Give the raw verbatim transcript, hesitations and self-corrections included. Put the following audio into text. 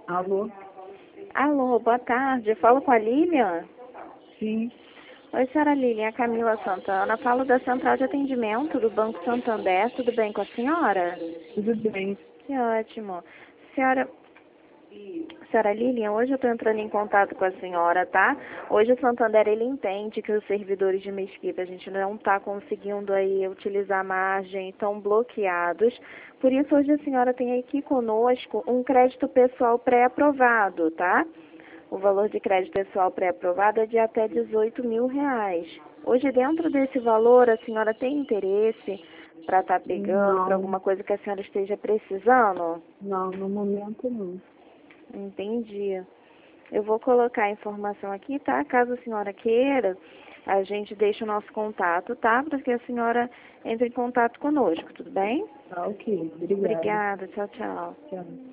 Alô? Alô, boa tarde. Eu falo com a Lilian? Sim, Oi, senhora Lilian, é a Camila Santana. Falo da Central de Atendimento do Banco Santander. Tudo bem com a senhora? tudo bem. Que ótimo. Senhora, senhora Lilian, hoje eu estou entrando em contato com a senhora, tá? Hoje o Santander, ele entende que os servidores de Mesquita, a gente não está conseguindo aí utilizar a margem, estão bloqueados. Por isso, hoje a senhora tem aqui conosco um crédito pessoal pré-aprovado, tá? O valor de crédito pessoal pré-aprovado é de até dezoito mil reais. Hoje, dentro desse valor, a senhora tem interesse para estar pegando, para Não, alguma coisa que a senhora esteja precisando? não, no momento não. Entendi. Eu vou colocar a informação aqui, tá? Caso a senhora queira, a gente deixa o nosso contato, tá? Para que a senhora entre em contato conosco, tudo bem? Tá ok, obrigada. Obrigada, tchau, tchau. Tchau.